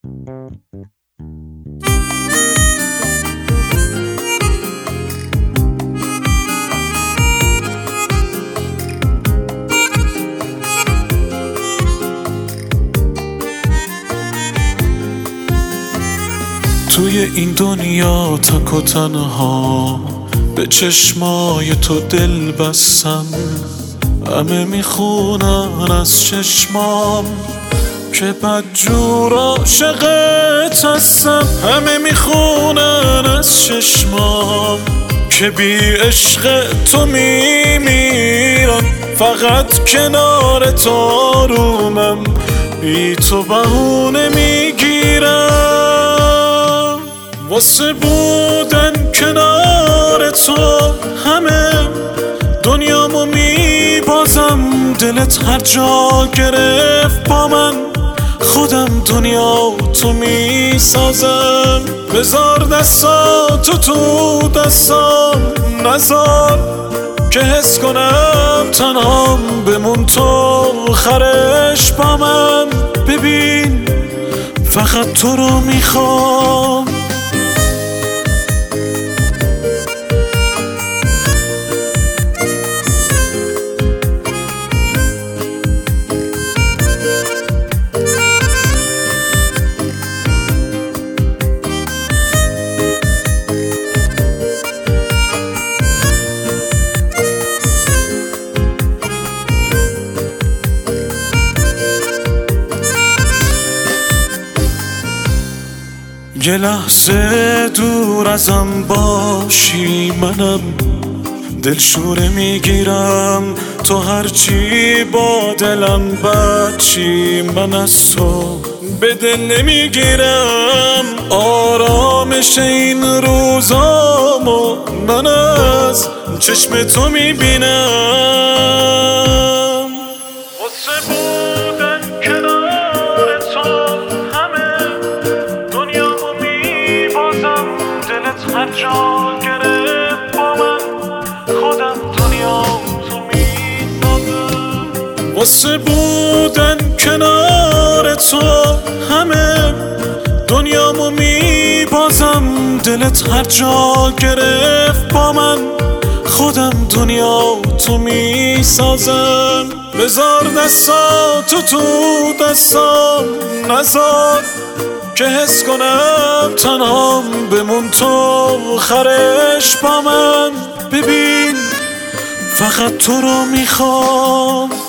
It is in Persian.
توی این دنیا تک و تنها به چشمای تو دل بستم. همه میخونن از چشمام که بدجور عاشقت هستم. همه میخونن از چشمام که بی عشق تو میمیرم. فقط کنار تو آرومم، بی تو بهونه میگیرم. واسه بودن کنار تو همه دنیامو میبازم. دلت هر جا گرفت با من، خودم دنیا تو میسازم. بذار دستاتو تو دستام، نذار که حس کنم تنهام. بمون تو آخرش با من، ببین فقط تو رو میخوام. یه لحظه دور ازم باشی، منم دلشوره میگیرم. تو هرچی با دلم بد چی، من از تو به دل نمیگیرم. آرامش این روزامو من از چشم تو میبینم. واسه بودن کنار تو همه دنیامو میبازم. دلت هر جا گرفت با من، خودم دنیا تو میسازم. واسه بودن کنار تو همه دنیامو میبازم. دلت هر جا گرفت با من، خودم دنیا تو میسازم. بذار دستاتو تو دستام، نذار که حس کنم تنهام. بمون تو آخرش با من، ببین فقط تو رو میخوام.